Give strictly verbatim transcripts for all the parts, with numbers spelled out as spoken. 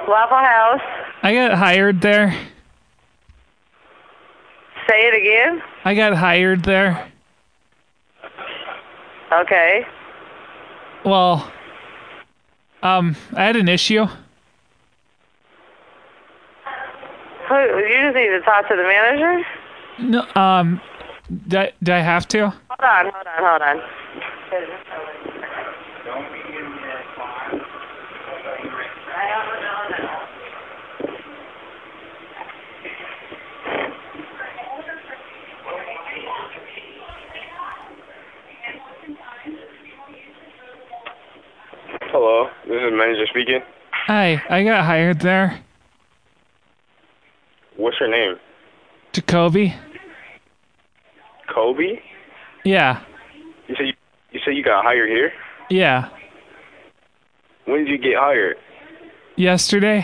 Waffle House. I got hired there. Say it again. I got hired there. Okay. Well, um, I had an issue. Who, you just need to talk to the manager? No, um, do I, do I have to? Hold on, hold on, hold on. Hello, this is manager speaking. Hi, I got hired there. What's your name? Jacoby? Kobe? Yeah, You said you, you said you got hired here? yeah. When did you get hired? Yesterday?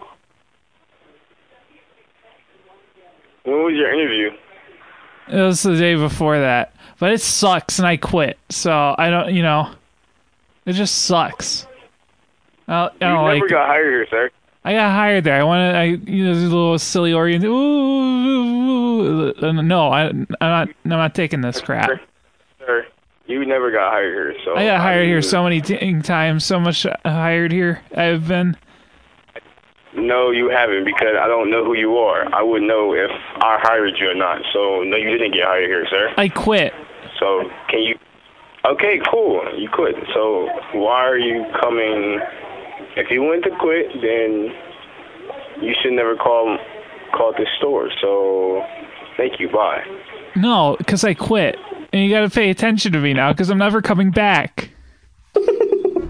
When was your interview? It was the day before that. But it sucks and I quit. So I don't, you know, it just sucks. I don't, I You don't never like got hired here, sir. I got hired there. I wanted, I, you know, this little silly orient. Ooh, ooh, ooh. No, I, I'm not, I'm not taking this crap. Sir, you never got hired here, so... I got hired here didn't- so many t- times, so much hired here I've been. No, you haven't, because I don't know who you are. I would know if I hired you or not. So, no, you didn't get hired here, sir. I quit. So, can you... Okay, cool. You quit. So, why are you coming... If you went to quit, then you should never call call this store. So, thank you. Bye. No, because I quit. And you gotta pay attention to me now, because I'm never coming back.